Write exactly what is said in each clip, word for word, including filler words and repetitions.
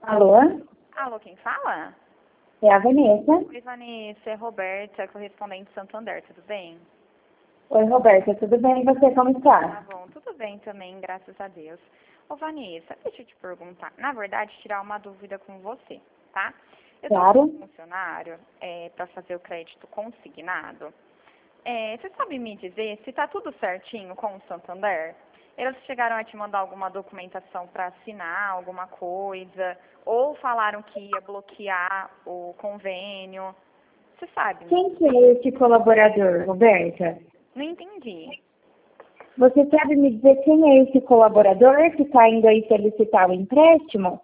Alô? Alô, quem fala? É a Vanessa. Oi, Vanessa, é Roberta, correspondente Santander, tudo bem? Oi, Roberta, tudo bem? E você, como Tá está? bom, tudo bem também, graças a Deus. Ô, Vanessa, deixa eu te perguntar, na verdade, tirar uma dúvida com você, tá? Eu tô Claro. com um funcionário é, para fazer o crédito consignado. É, você sabe me dizer se tá tudo certinho com o Santander? Eles chegaram a te mandar alguma documentação para assinar, alguma coisa? Ou falaram que ia bloquear o convênio? Você sabe, né? Quem que é esse colaborador, Roberta? Não entendi. Você sabe me dizer quem é esse colaborador que está indo aí solicitar o empréstimo?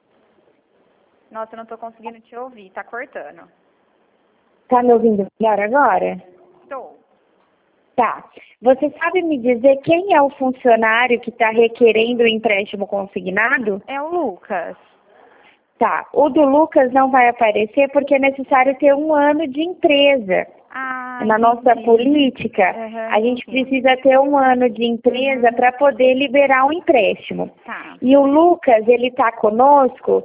Nossa, eu não tô conseguindo te ouvir, tá cortando. Está me ouvindo melhor agora? Estou. Tá. Você sabe me dizer quem é o funcionário que está requerendo o empréstimo consignado? É o Lucas. Tá. O do Lucas não vai aparecer porque é necessário ter um ano de empresa. Ah, Na nossa entendi. política, Uhum, a gente entendi. precisa ter um ano de empresa para poder liberar um empréstimo. Tá. E o Lucas, ele está conosco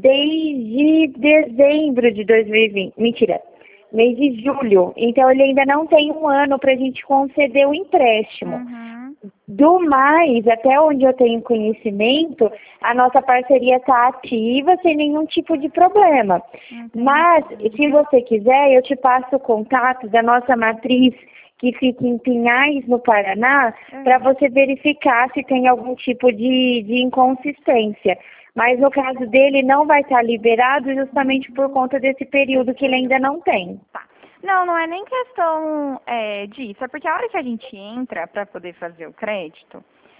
desde dezembro de dois mil e vinte. Mentira, mês de julho. Então, ele ainda não tem um ano para a gente conceder o empréstimo. Uhum. Do mais, até onde eu tenho conhecimento, a nossa parceria está ativa sem nenhum tipo de problema. Entendi. Mas, se você quiser, eu te passo o contato da nossa matriz que fica em Pinhais, no Paraná, Uhum. para você verificar se tem algum tipo de, de inconsistência. Mas no caso dele, não vai estar liberado justamente por conta desse período que ele ainda não tem. Tá. Não, não é nem questão é, disso. É porque a hora que a gente entra para poder fazer o crédito,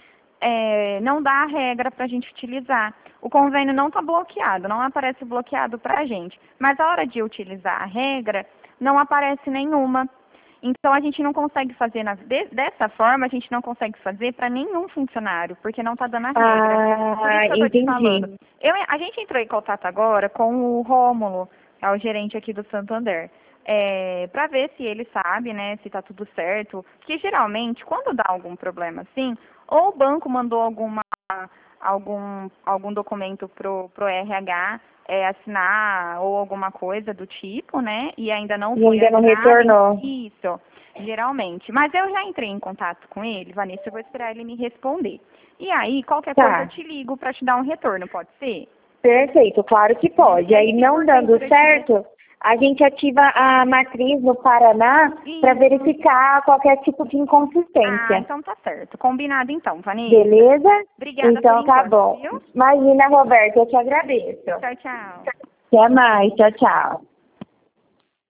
é, não dá a regra para a gente utilizar. O convênio não está bloqueado, não aparece bloqueado para a gente. Mas a hora de utilizar a regra, não aparece nenhuma. Então, a gente não consegue fazer, na, de, dessa forma, a gente não consegue fazer para nenhum funcionário, porque não está dando a regra. Por isso Ah, que eu estou te falando. entendi. Eu, a gente entrou em contato agora com o Rômulo, é o gerente aqui do Santander, é, para ver se ele sabe, né, se está tudo certo. Porque, geralmente, quando dá algum problema assim, ou o banco mandou alguma, algum, algum documento pro, pro R H, é, assinar ou alguma coisa do tipo, né? E ainda não E foi ainda não assinado. retornou. Isso, geralmente. Mas eu já entrei em contato com ele, Vanessa, eu vou esperar ele me responder. E aí, qualquer coisa eu Tá. te ligo para te dar um retorno, pode ser? Perfeito, claro que pode. E Aí, aí, não dando porventura, certo, a gente ativa a matriz no Paraná para Isso. verificar qualquer tipo de Ah, inconsistência. então tá certo. Combinado então, Vanessa. Beleza? Obrigada por Então tá enquanto, bom. viu? Imagina, Roberta, eu te agradeço. Tchau, tchau. Até mais. Tchau, tchau.